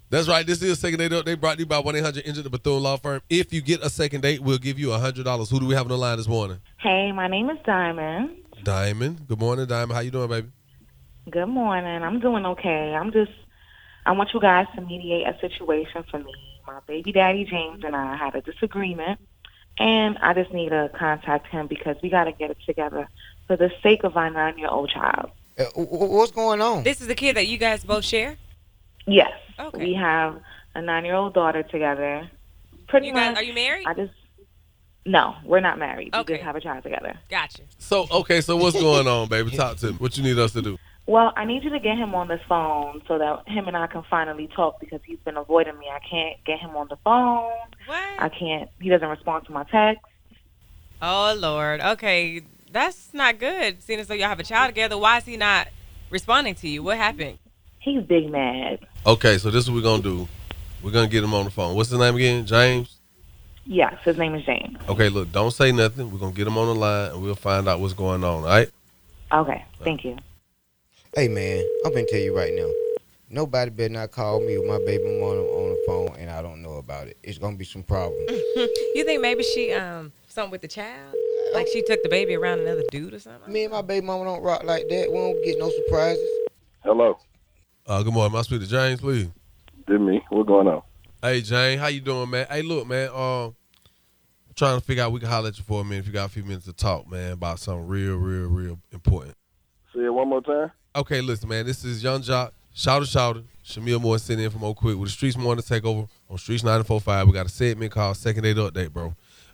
That's right. This is Second Date Up. They brought to you by 1-800-INJURED, the Bethune Law Firm. If you get a second date, we'll give you $100. Who do we have on the line this morning? Hey, my name is Diamond. Diamond. Good morning, Diamond. How you doing, baby? Good morning. I'm doing okay. I want you guys to mediate a situation for me. My baby daddy, James, and I had a disagreement, and I just need to contact him because we got to get it together for the sake of our 9-year-old child. What's going on? This is the kid that you guys both share? Yes. Okay. We have a 9-year-old daughter together. Pretty much. Are you married? No, we're not married. Okay. We just have a child together. Gotcha. So what's going on, baby? Talk to me. What you need us to do? Well, I need you to get him on the phone so that him and I can finally talk because he's been avoiding me. I can't get him on the phone. What? He doesn't respond to my texts. Oh, Lord. Okay. That's not good. Seeing as though y'all have a child together, why is he not responding to you? What happened? He's big mad. Okay, so this is what we're going to do. We're going to get him on the phone. What's his name again? James? Yes, his name is James. Okay, look, don't say nothing. We're going to get him on the line, and we'll find out what's going on, all right? Okay, thank you. Hey, man, I'm going to tell you right now. Nobody better not call me with my baby mama on the phone, and I don't know about it. It's going to be some problems. You think maybe she, something with the child? Like she took the baby around another dude or something? Me and my baby mama don't rock like that. We don't get no surprises. Hello. Good morning. May I speak to James, please? This me. What's going on? Hey, James, how you doing, man? Hey, look, man, trying to figure out we can holler at you for a minute if you got a few minutes to talk, man, about something real important. Say it one more time. Okay, listen, man, this is Young Jock, Shouter, Shamil Moore sitting in from Oak Quick with the Streets Morning Takeover on Streets 945. We got a segment called Second Date Update, bro.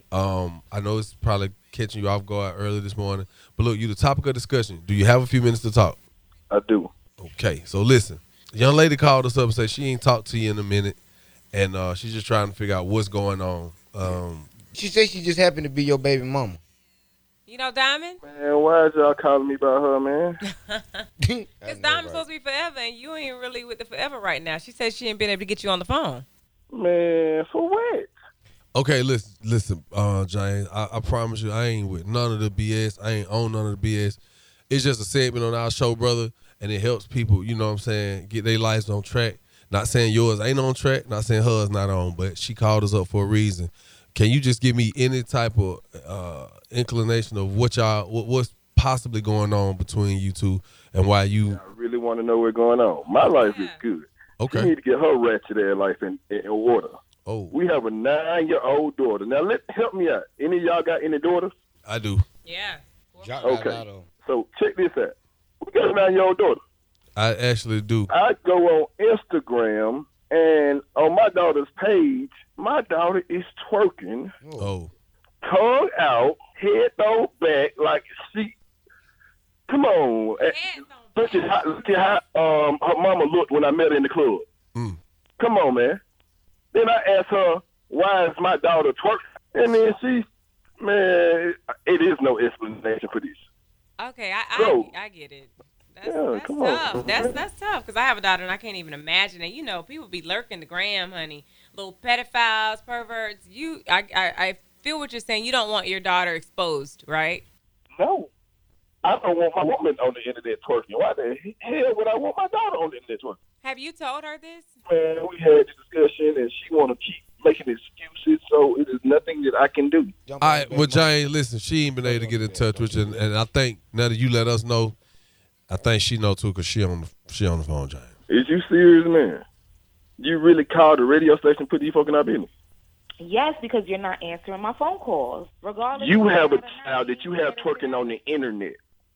I know it's probably catching you off guard early this morning, but look, you the topic of discussion. Do you have a few minutes to talk? I do. Okay, so listen. A young lady called us up and said she ain't talked to you in a minute, and she's just trying to figure out what's going on. She said she just happened to be your baby mama. You know Diamond? Man, why is y'all calling me about her, man? Because Diamond's supposed to be forever, and you ain't really with the forever right now. She said she ain't been able to get you on the phone. Man, for what? Okay, listen, James. I promise you, I ain't with none of the BS. I ain't on none of the BS. It's just a segment on our show, brother, and it helps people, you know what I'm saying, get their lives on track. Not saying yours ain't on track, not saying hers not on, but she called us up for a reason. Can you just give me any type of inclination of what's possibly going on between you two and why you... I really want to know what's going on. My life is good. Okay. She need to get her ratchet ass life in order. Oh. We have a 9-year-old daughter. Now, help me out. Any of y'all got any daughters? I do. Yeah. Okay. So check this out. We got a 9-year-old daughter. I actually do. I go on Instagram, and on my daughter's page, my daughter is twerking. Oh. Tongue out, head thrown back, like she. Come on. Look at how her mama looked when I met her in the club. Mm. Come on, man. Then I asked her, why is my daughter twerking? And then man, it is no explanation for this. Okay, I get it. That's come tough. on. That's tough because I have a daughter and I can't even imagine it. You know, people be lurking the gram, honey. Little pedophiles, perverts. I feel what you're saying. You don't want your daughter exposed, right? No. I don't want my woman on the internet twerking. Why the hell would I want my daughter on the internet twerking? Have you told her this? Man, we had the discussion, and she want to keep making excuses, so it is nothing that I can do. All right, well, Jane, listen, she ain't been able to get in touch with you, and I think now that you let us know, I think she know too, because she on the phone, Jane. Is you serious, man? You really called the radio station, put these folk in our business? Yes, because you're not answering my phone calls. Regardless, You have a child that you have twerking on the internet.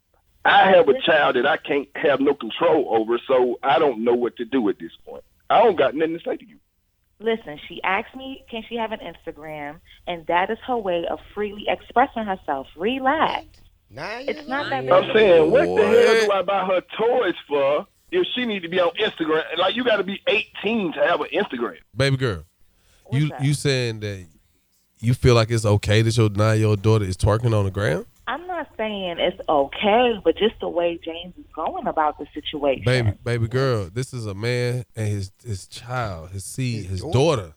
I have a child that I can't have no control over, so I don't know what to do at this point. I don't got nothing to say to you. Listen, she asked me, can she have an Instagram? And that is her way of freely expressing herself. Relax. It's not that I'm saying, what the hell do I buy her toys for if she need to be on Instagram? Like, you got to be 18 to have an Instagram. Baby girl, you saying that you feel like it's okay that your 9-year-old daughter is twerking on the ground? I'm not saying it's okay, but just the way James is going about the situation. Baby girl, this is a man and his child, his daughter.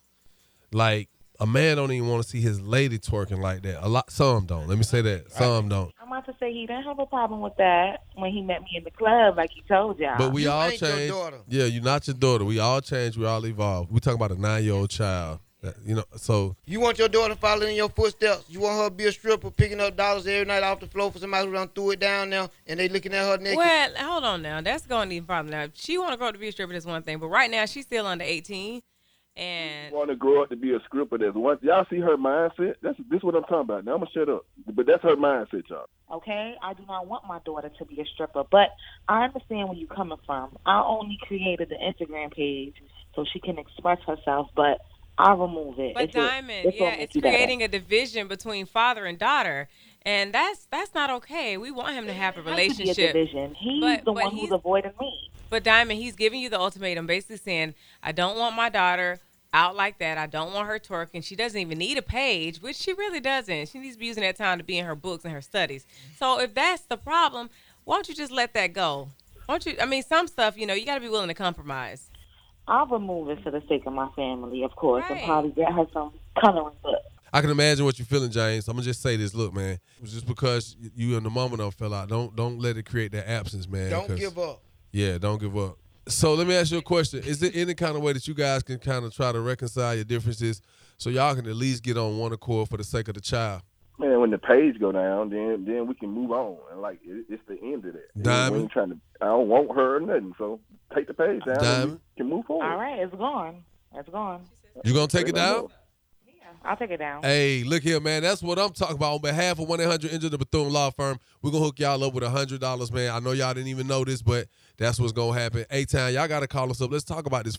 Like, a man don't even want to see his lady twerking like that. Some don't. Let me say that. Some don't. I'm out to say he didn't have a problem with that when he met me in the club, like he told y'all. But we You all ain't your change. daughter. Yeah, you're not your daughter. We all change. We all evolve. We talking about a 9-year-old child. So You want your daughter to follow in your footsteps. You want her to be a stripper picking up dollars every night off the floor for somebody who done threw it down now and they looking at her naked. Well, hold on now. That's going to be a problem. Now, if she want to grow up to be a stripper, that's one thing. But right now, she's still under 18. And Want to grow up to be a stripper? That's once y'all see her mindset. This is what I'm talking about. Now I'm gonna shut up, but that's her mindset, y'all. Okay, I do not want my daughter to be a stripper, but I understand where you're coming from. I only created the Instagram page so she can express herself, but I'll remove it. But Diamond, it's creating a division between father and daughter, and that's not okay. We want him to have a relationship. Be a division. He's the one who's avoiding me. But Diamond, he's giving you the ultimatum, basically saying, I don't want my daughter out like that. I don't want her twerking. She doesn't even need a page, which she really doesn't. She needs to be using that time to be in her books and her studies. So if that's the problem, why don't you just let that go? Some stuff, you got to be willing to compromise. I'll remove it for the sake of my family, of course, Right. and probably get her some coloring books. I can imagine what you're feeling, James. I'm gonna just say this. Look, man, just because you in the moment don't fell out, don't let it create that absence, man. Don't give up. Yeah, don't give up. So let me ask you a question. Is there any kind of way that you guys can kind of try to reconcile your differences so y'all can at least get on one accord for the sake of the child? Man, when the page go down, then we can move on. And like it's the end of that. Diamond? We ain't trying to. I don't want her or nothing. So take the page down. Diamond? And we can move forward. All right, it's gone. It's gone. You gonna take it down? I'll take it down. Hey, look here, man. That's what I'm talking about. On behalf of 1-800-INJURED, the Bethune Law Firm, we're going to hook y'all up with $100, man. I know y'all didn't even know this, but that's what's going to happen. A-Town, y'all got to call us up. Let's talk about this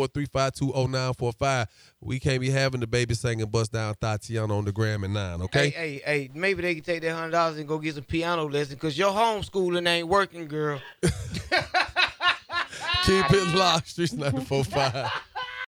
443-520-0945. We can't be having the baby singing Bust Down Tatiana on the gram at 9, okay? Hey, maybe they can take that $100 and go get some piano lessons because your homeschooling ain't working, girl. Keep it locked. Streets 94.5.